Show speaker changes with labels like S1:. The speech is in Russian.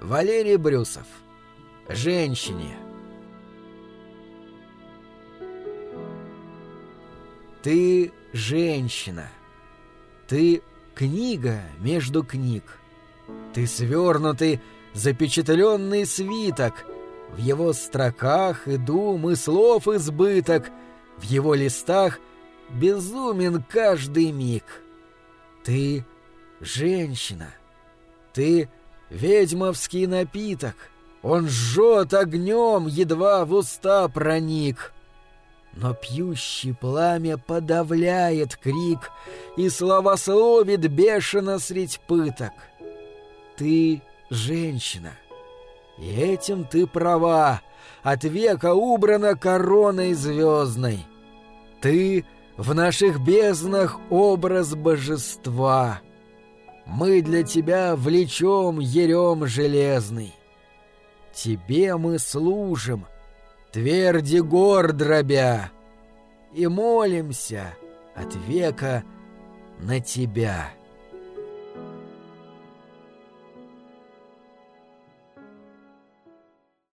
S1: Валерий Брюсов. Женщине. Ты женщина. Ты книга между книг. Ты свернутый, запечатленный свиток. В его строках и дум, и слов избыток. В его листах безумен каждый миг. Ты женщина. Ты ведьмовский напиток. Он жжет огнем, едва в уста проник. Но пьющий пламя подавляет крик и славословит бешено средь пыток. Ты женщина. И этим ты права, от века убрана короной звездной. Ты в наших безднах образ божества. Мы для тебя влечем ерем железный. Тебе мы служим, тверди гор дробя, и молимся от века на тебя».